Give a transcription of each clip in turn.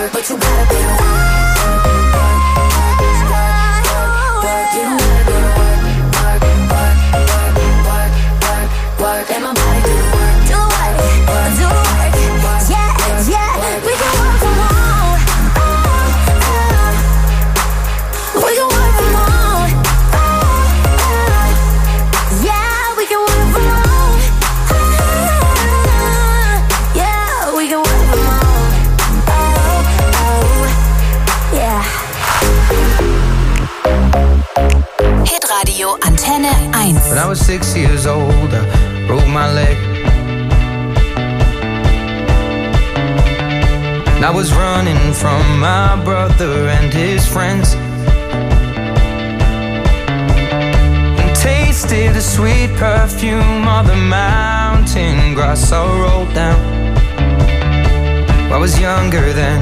work, but you gotta go to work. You don't gotta go to work. Work, and my body do the work. Do the work, yeah, yeah. We can work from home. We can work from home. Yeah, we can work from home. Yeah, we can work from home. Yeah. Hitradio Antenne 1. When I was 6 years old, I broke my leg. And I was running from my brother and his friends, and tasted the sweet perfume of the mountain grass I rolled down. I was younger then.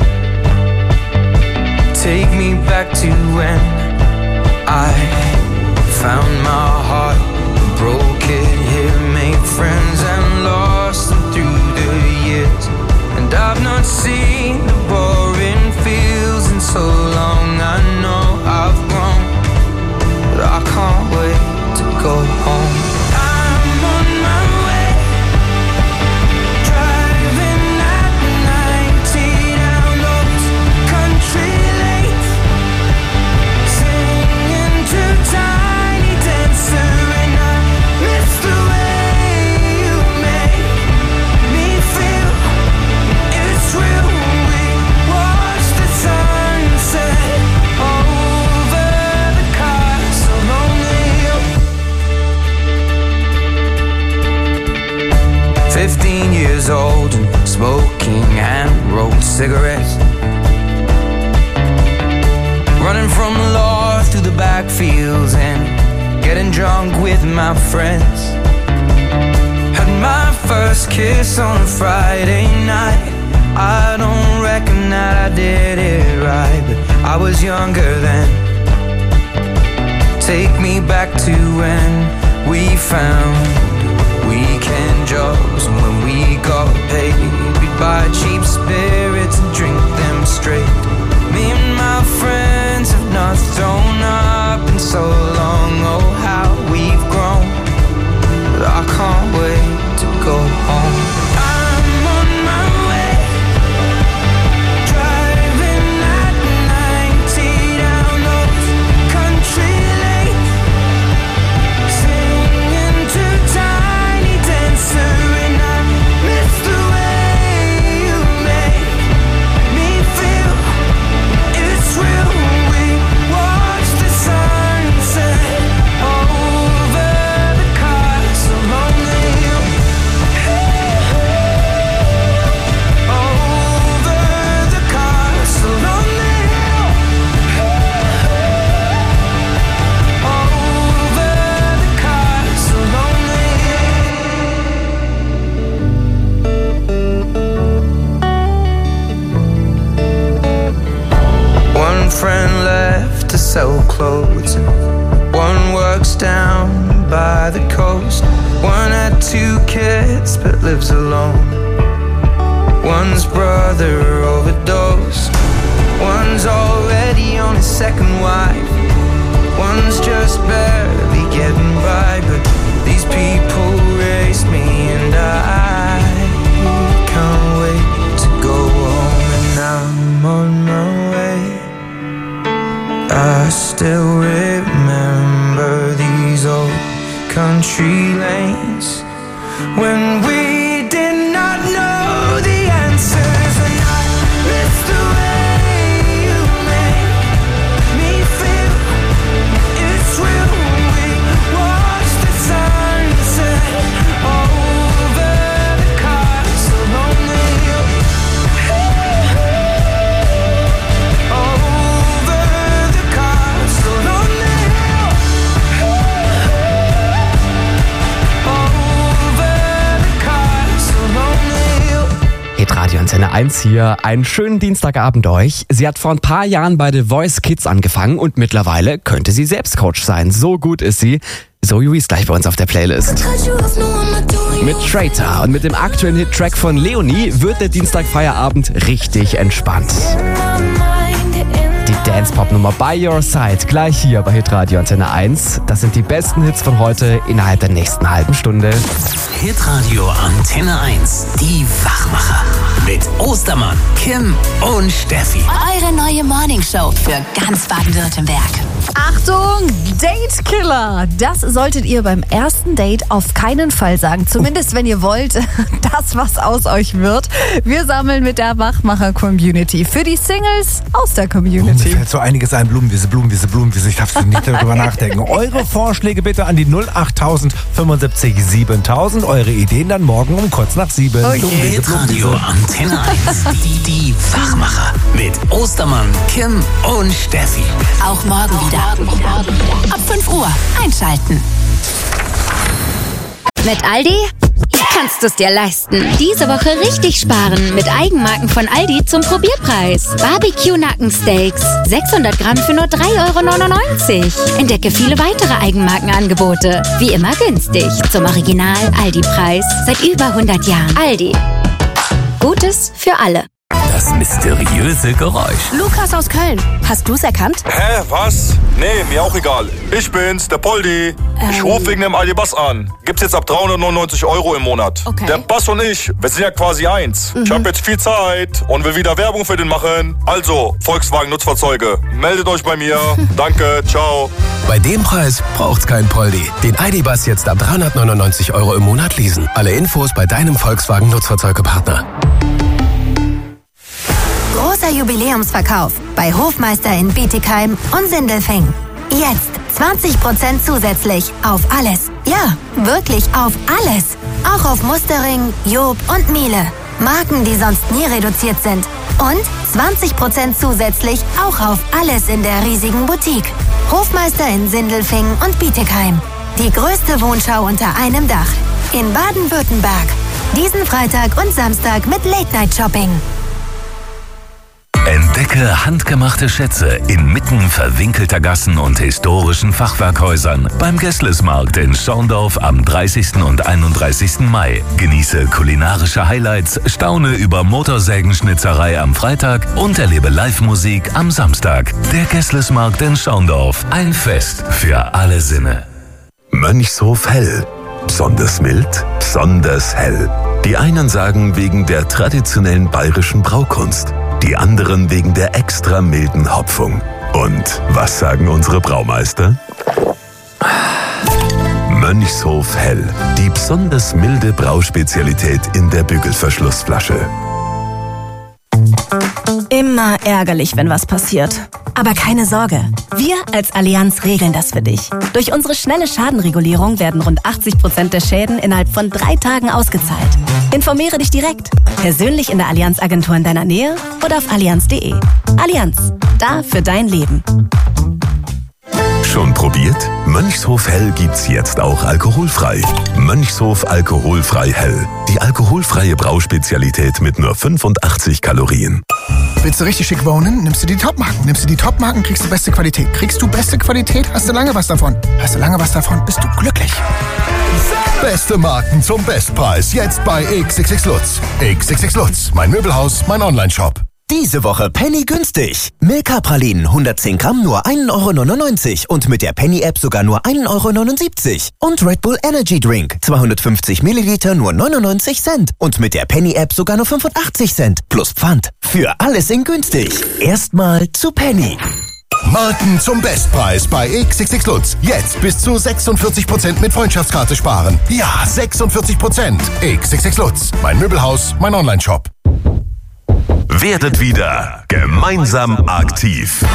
Take me back to when I found my heart, broke it here, made friends and lost them through the years. And I've not seen the boring fields in so long. I know I've grown, but I can't wait to go home. I'm on my way, driving at 90 down those country lanes, singing to Tiny Dancer, and I miss the way you make me feel. It's real. We watch the sunset over the castle on the hill. 15 years old and smoking hand-rolled cigarettes, running from the law through the backfields and getting drunk with my friends. Had my first kiss on a Friday night. I don't reckon that I did it right, but I was younger then. Take me back to when we found weekend jobs, and when we got paid, we'd buy cheap spirits and drink them straight. Me and my friends have not thrown up in so long. Oh, how we've grown, but I can't wait to go home. I'm on my way, driving at 90 down those country lanes, singing to Tiny Dancer, and I miss the way you make me feel. It's real. We watch the sunset over the castle on the hill. Over the castle on the hill. Over the castle on the hill. One friend left to sell clothes, and one works down by the coast. One had 2 kids but lives alone. One's brother overdosed. One's already on his second wife. One's just barely getting by, but these people raised me, and I can't wait to go home. And I'm on my way. I still remember these old country lanes when we did not know the answers, and I miss the way you make me feel. It's real. We watch the sunset over the castle on the hill. Over the castle on the hill. Over the castle on the hill. Hitradio Antenne 1 hier. Einen schönen Dienstagabend euch. Sie hat vor ein paar Jahren bei The Voice Kids angefangen und mittlerweile könnte sie selbst Coach sein. So gut ist sie. Zoe ist gleich bei uns auf der Playlist. Mit Traitor und mit dem aktuellen Hit-Track von Leonie wird der Dienstag-Feierabend richtig entspannt. Die Dance-Pop-Nummer By Your Side gleich hier bei Hitradio Antenne 1. Das sind die besten Hits von heute innerhalb der nächsten halben Stunde. Hitradio Antenne 1, die Wachmacher. Mit Ostermann, Kim und Steffi. Eure neue Morningshow für ganz Baden-Württemberg. Achtung, Date-Killer. Das solltet ihr beim ersten Date auf keinen Fall sagen. Zumindest wenn ihr wollt, dass was aus euch wird. Wir sammeln mit der Wachmacher-Community für die Singles aus der Community. Mir fällt so einiges ein. Blumenwiese. Ich darf nicht darüber nachdenken. Eure Vorschläge bitte an die 08000 75 7000. Eure Ideen dann morgen um kurz nach 7. Okay. Hitradio Antenne 1, die Wachmacher. Mit Ostermann, Kim und Steffi. Auch morgen wieder. Ab 5 Uhr einschalten. Mit Aldi kannst du es dir leisten. Diese Woche richtig sparen mit Eigenmarken von Aldi zum Probierpreis. Barbecue-Nackensteaks, 600 Gramm für nur 3,99 €. Entdecke viele weitere Eigenmarkenangebote. Wie immer günstig. Zum Original-Aldi-Preis seit über 100 Jahren. Aldi. Gutes für alle. Das mysteriöse Geräusch. Lukas aus Köln. Hast du es erkannt? Hä, was? Nee, mir auch egal. Ich bin's, der Poldi. Ich rufe wegen dem Aldi-Bass an. Gibt's jetzt ab 399 € im Monat. Okay. Der Bass und ich, wir sind ja quasi eins. Ich habe jetzt viel Zeit und will wieder Werbung für den machen. Also, Volkswagen Nutzfahrzeuge, meldet euch bei mir. Danke, ciao. Bei dem Preis braucht's kein Poldi. Den ID-Bus jetzt ab 399 € im Monat leasen. Alle Infos bei deinem Volkswagen Nutzfahrzeugepartner. Großer Jubiläumsverkauf bei Hofmeister in Bietigheim und Sindelfingen. Jetzt 20% zusätzlich auf alles. Ja, wirklich auf alles. Auch auf Mustering, Job und Miele. Marken, die sonst nie reduziert sind. Und 20% zusätzlich auch auf alles in der riesigen Boutique. Hofmeister in Sindelfingen und Bietigheim. Die größte Wohnschau unter einem Dach. In Baden-Württemberg. Diesen Freitag und Samstag mit Late-Night-Shopping. Entdecke handgemachte Schätze inmitten verwinkelter Gassen und historischen Fachwerkhäusern beim Gäßlesmarkt in Schorndorf am 30. und 31. Mai. Genieße kulinarische Highlights, staune über Motorsägenschnitzerei am Freitag und erlebe Live-Musik am Samstag. Der Gäßlesmarkt in Schorndorf. Ein Fest für alle Sinne. Mönchshof Hell. Besonders mild, besonders hell. Die einen sagen wegen der traditionellen bayerischen Braukunst. Die anderen wegen der extra milden Hopfung. Und was sagen unsere Braumeister? Mönchshof Hell. Die besonders milde Brauspezialität in der Bügelverschlussflasche. Immer ärgerlich, wenn was passiert. Aber keine Sorge. Wir als Allianz regeln das für dich. Durch unsere schnelle Schadenregulierung werden rund 80% der Schäden innerhalb von 3 Tagen ausgezahlt. Informiere dich direkt. Persönlich in der Allianz-Agentur in deiner Nähe oder auf allianz.de. Allianz. Da für dein Leben. Schon probiert? Mönchshof Hell gibt's jetzt auch alkoholfrei. Mönchshof Alkoholfrei Hell. Die alkoholfreie Brauspezialität mit nur 85 Kalorien. Willst du richtig schick wohnen? Nimmst du die Topmarken. Nimmst du die Topmarken, kriegst du beste Qualität. Kriegst du beste Qualität, hast du lange was davon. Hast du lange was davon, bist du glücklich. Beste Marken zum Bestpreis. Jetzt bei XXX Lutz. XXX Lutz. Mein Möbelhaus, mein Onlineshop. Diese Woche Penny günstig. Milka-Pralinen 110 Gramm nur 1,99 € und mit der Penny-App sogar nur 1,79 € Und Red Bull Energy Drink 250 Milliliter nur 99 Cent und mit der Penny-App sogar nur 85 Cent plus Pfand. Für alles in günstig. Erstmal zu Penny. Marken zum Bestpreis bei XXX Lutz. Jetzt bis zu 46% mit Freundschaftskarte sparen. Ja, 46%. XXX Lutz. Mein Möbelhaus, mein Onlineshop. Werdet wieder gemeinsam aktiv.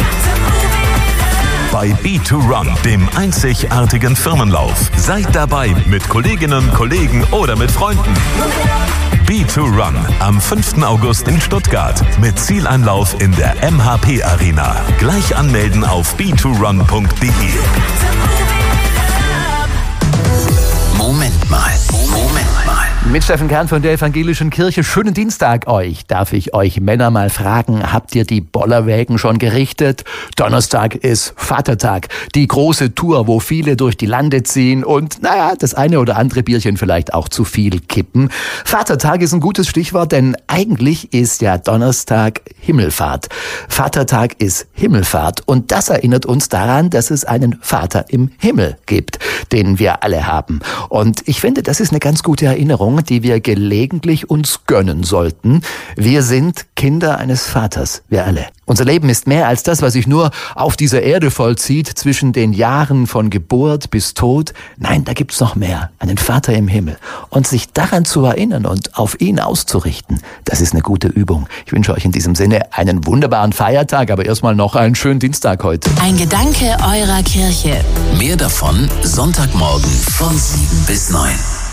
Bei Be2Run, dem einzigartigen Firmenlauf. Seid dabei mit Kolleginnen, Kollegen oder mit Freunden. Be2Run am 5. August in Stuttgart mit Zieleinlauf in der MHP Arena. Gleich anmelden auf be2run.de. Moment mal. Mit Steffen Kern von der Evangelischen Kirche. Schönen Dienstag euch. Darf ich euch Männer mal fragen, habt ihr die Bollerwägen schon gerichtet? Donnerstag ist Vatertag. Die große Tour, wo viele durch die Lande ziehen und, das eine oder andere Bierchen vielleicht auch zu viel kippen. Vatertag ist ein gutes Stichwort, denn eigentlich ist ja Donnerstag Himmelfahrt. Vatertag ist Himmelfahrt und das erinnert uns daran, dass es einen Vater im Himmel gibt, den wir alle haben. Und ich finde, das ist eine ganz gute Erinnerung, die wir gelegentlich uns gönnen sollten. Wir sind Kinder eines Vaters, wir alle. Unser Leben ist mehr als das, was sich nur auf dieser Erde vollzieht, zwischen den Jahren von Geburt bis Tod. Nein, da gibt's noch mehr, einen Vater im Himmel. Und sich daran zu erinnern und auf ihn auszurichten, das ist eine gute Übung. Ich wünsche euch in diesem Sinne einen wunderbaren Feiertag, aber erstmal noch einen schönen Dienstag heute. Ein Gedanke eurer Kirche. Mehr davon Sonntagmorgen von 7 bis 9.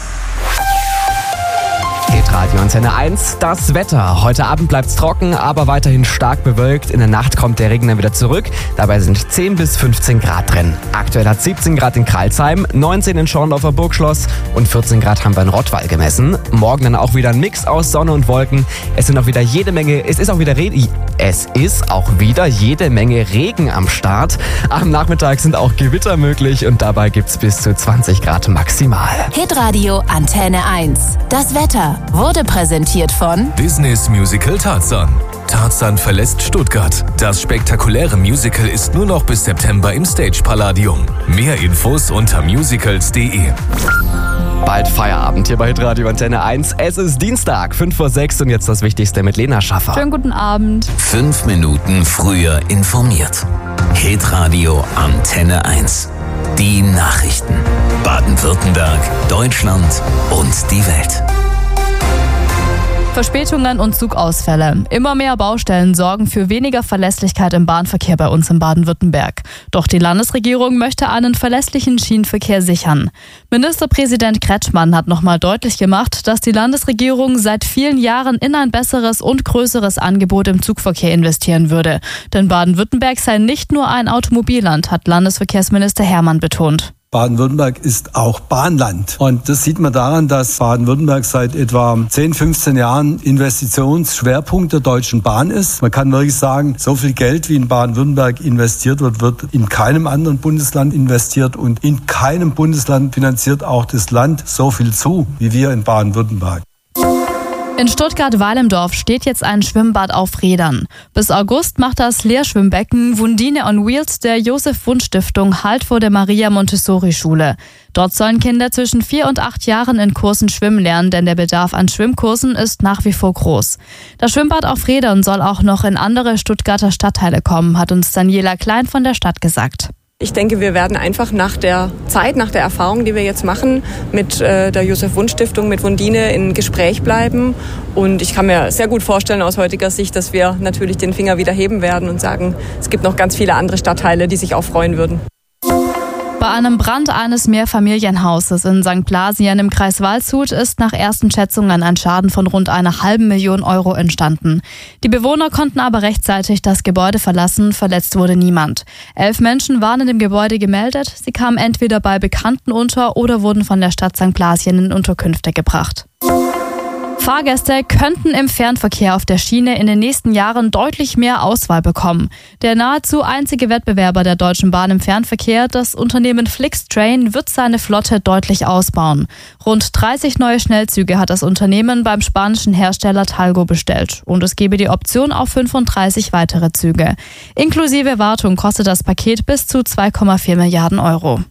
Radio Antenne 1, das Wetter. Heute Abend bleibt's trocken, aber weiterhin stark bewölkt. In der Nacht kommt der Regen dann wieder zurück. Dabei sind 10 bis 15 Grad drin. Aktuell hat 17 Grad in Kralsheim, 19 in Schorndorfer Burgschloss und 14 Grad haben wir in Rottweil gemessen. Morgen dann auch wieder ein Mix aus Sonne und Wolken. Es ist auch wieder jede Menge Regen am Start. Am Nachmittag sind auch Gewitter möglich und dabei gibt's bis zu 20 Grad maximal. Hitradio Antenne 1. Das Wetter wurde präsentiert von Disneys Musical Tarzan. Tarzan verlässt Stuttgart. Das spektakuläre Musical ist nur noch bis September im Stage Palladium. Mehr Infos unter musicals.de. Bald Feierabend hier bei Hitradio Antenne 1. Es ist Dienstag, 5:06 und jetzt das Wichtigste mit Lena Schaffer. Schönen guten Abend. 5 Minuten früher informiert. Hitradio Antenne 1. Die Nachrichten. Baden-Württemberg, Deutschland und die Welt. Verspätungen und Zugausfälle. Immer mehr Baustellen sorgen für weniger Verlässlichkeit im Bahnverkehr bei uns in Baden-Württemberg. Doch die Landesregierung möchte einen verlässlichen Schienenverkehr sichern. Ministerpräsident Kretschmann hat nochmal deutlich gemacht, dass die Landesregierung seit vielen Jahren in ein besseres und größeres Angebot im Zugverkehr investieren würde. Denn Baden-Württemberg sei nicht nur ein Automobilland, hat Landesverkehrsminister Hermann betont. Baden-Württemberg ist auch Bahnland. Und das sieht man daran, dass Baden-Württemberg seit etwa 10, 15 Jahren Investitionsschwerpunkt der Deutschen Bahn ist. Man kann wirklich sagen, so viel Geld wie in Baden-Württemberg investiert wird, wird in keinem anderen Bundesland investiert. Und in keinem Bundesland finanziert auch das Land so viel zu, wie wir in Baden-Württemberg. In Stuttgart-Weilendorf steht jetzt ein Schwimmbad auf Rädern. Bis August macht das Lehrschwimmbecken Wundine on Wheels der Josef-Wundt-Stiftung Halt vor der Maria-Montessori-Schule. Dort sollen Kinder zwischen 4 und 8 Jahren in Kursen schwimmen lernen, denn der Bedarf an Schwimmkursen ist nach wie vor groß. Das Schwimmbad auf Rädern soll auch noch in andere Stuttgarter Stadtteile kommen, hat uns Daniela Klein von der Stadt gesagt. Ich denke, wir werden einfach nach der Zeit, nach der Erfahrung, die wir jetzt machen, mit der Josef-Wundt-Stiftung, mit Wundine in Gespräch bleiben. Und ich kann mir sehr gut vorstellen aus heutiger Sicht, dass wir natürlich den Finger wieder heben werden und sagen, es gibt noch ganz viele andere Stadtteile, die sich auch freuen würden. Bei einem Brand eines Mehrfamilienhauses in St. Blasien im Kreis Waldshut ist nach ersten Schätzungen ein Schaden von rund 500.000 Euro entstanden. Die Bewohner konnten aber rechtzeitig das Gebäude verlassen, verletzt wurde niemand. 11 Menschen waren in dem Gebäude gemeldet, sie kamen entweder bei Bekannten unter oder wurden von der Stadt St. Blasien in Unterkünfte gebracht. Fahrgäste könnten im Fernverkehr auf der Schiene in den nächsten Jahren deutlich mehr Auswahl bekommen. Der nahezu einzige Wettbewerber der Deutschen Bahn im Fernverkehr, das Unternehmen Flixtrain, wird seine Flotte deutlich ausbauen. Rund 30 neue Schnellzüge hat das Unternehmen beim spanischen Hersteller Talgo bestellt. Und es gebe die Option auf 35 weitere Züge. Inklusive Wartung kostet das Paket bis zu 2,4 Milliarden Euro.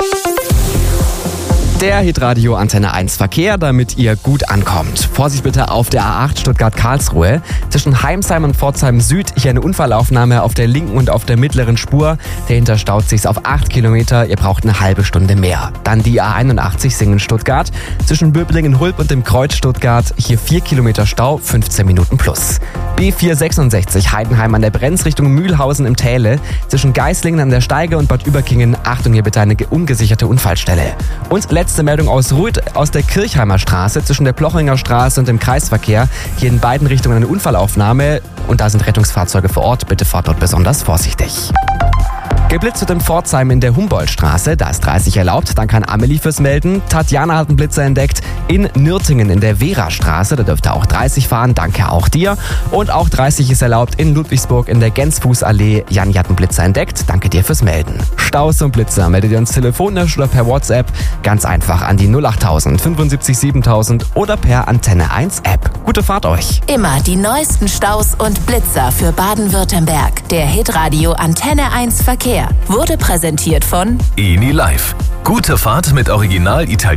Der Hitradio Antenne 1 Verkehr, damit ihr gut ankommt. Vorsicht bitte auf der A8 Stuttgart-Karlsruhe. Zwischen Heimsheim und Pforzheim Süd hier eine Unfallaufnahme auf der linken und auf der mittleren Spur. Dahinter staut sich's auf 8 Kilometer. Ihr braucht eine halbe Stunde mehr. Dann die A81 Singen-Stuttgart. Zwischen Böblingen-Hulb und dem Kreuz Stuttgart. Hier 4 Kilometer Stau, 15 Minuten plus. B466 Heidenheim an der Brenz Richtung Mühlhausen im Täle. Zwischen Geislingen an der Steige und Bad Überkingen. Achtung, hier bitte eine ungesicherte Unfallstelle. Und letzte Meldung aus Ruth aus der Kirchheimer Straße zwischen der Plochinger Straße und dem Kreisverkehr. Hier in beiden Richtungen eine Unfallaufnahme und da sind Rettungsfahrzeuge vor Ort. Bitte fahrt dort besonders vorsichtig. Geblitzt wird in Pforzheim in der Humboldtstraße, da ist 30 erlaubt, dann kann Amelie fürs Melden. Tatjana hat einen Blitzer entdeckt. In Nürtingen in der Vera-Straße, da dürfte auch 30 fahren, danke auch dir. Und auch 30 ist erlaubt in Ludwigsburg in der Gensfußallee. Janni hat einen Blitzer entdeckt, danke dir fürs Melden. Staus und Blitzer meldet ihr uns telefonisch oder per WhatsApp, ganz einfach an die 08000 75 7000 oder per Antenne 1 App. Gute Fahrt euch. Immer die neuesten Staus und Blitzer für Baden-Württemberg. Der Hitradio Antenne 1 Verkehr wurde präsentiert von ENI Live. Gute Fahrt mit Original